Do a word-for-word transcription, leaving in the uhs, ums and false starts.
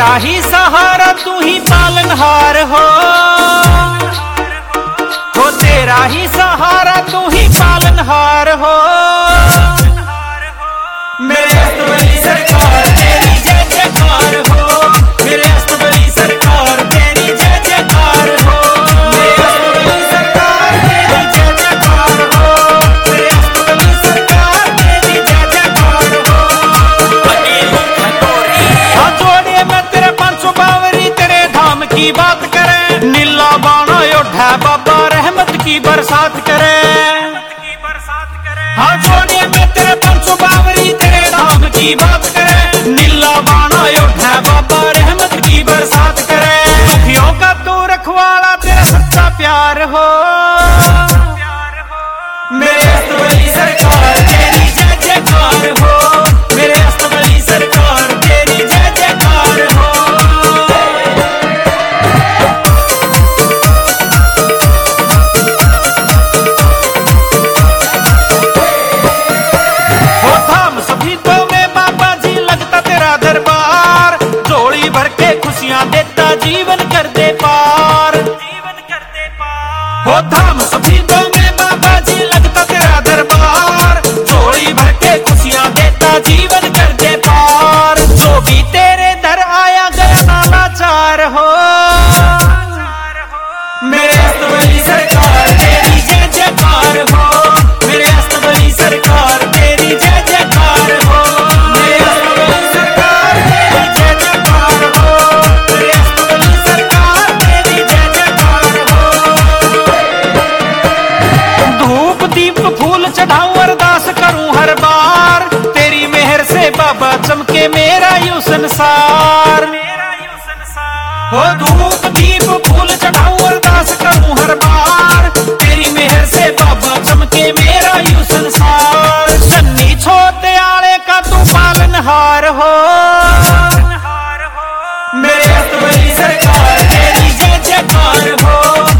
तेरा ही सहारा तू ही पालनहार हो, हो तेरा ही सहारा तू ही पालनहार हो। मेरे अस्तबली सरकार तेरी जय जयकार हो, मेरे अस्तबली सरकार तेरी जय जयकार हो, मेरे अस्तबली सरकार तेरी जय जयकार हो, मेरे अस्तबली सरकार तेरी जय जयकार हो। हाँ जोड़े मैं तेरे पांच सौ बावरी तेरे धाम की बात करे, नीला बाणा उठा बाबा रहमत की बरसात करे। हाँ जोड़े मैं तेरे पांच सौ बावरी तेरे धाम की बात करे, नीला बाणा उठा बाबा रहमत की बरसात करे। दुखियों का तू रखवाला तेरा सच्चा प्यार हो, मेरे अस्तबली सरकार तेरी जय जयकार हो, मेरे अस्तबली सरकार तेरी जय जयकार हो। हो धाम सभी तो में बाबा जी लगता तेरा दरबार, झोली भर के खुशियां देता जीवन कर दे पार, जीवन कर दे पार। हो धाम सभी तो में बाबा जी लगता तेरा दरबार, झोली भर के खुशियां देता जीवन कर दे पार। जो भी तेरे दर आया गया नालाचार हो, मेरे अस्तबली सरकार तेरी जय जयकार हो, मेरे अस्तबली सरकार तेरी जय जयकार हो, मेरे अस्तबली सरकार तेरी जय जयकार हो, मेरे अस्तबली सरकार तेरी जय जयकार हो। धूप दीप फूल चढ़ाऊं अरदास करूं हर बार, तेरी मेहर से बाबा चमके मेरा यूं संसार, मेरा यूं संसार। हो धूप दीप फूल चढ़ाऊं अरदास करूं हर बार, तेरी मेहर से बाबा चमके मेरा यूं संसार। सन्नी छोटे आले का तू पालनहार हो, मेरे अस्तबली सरकार तेरी जय जयकार हो,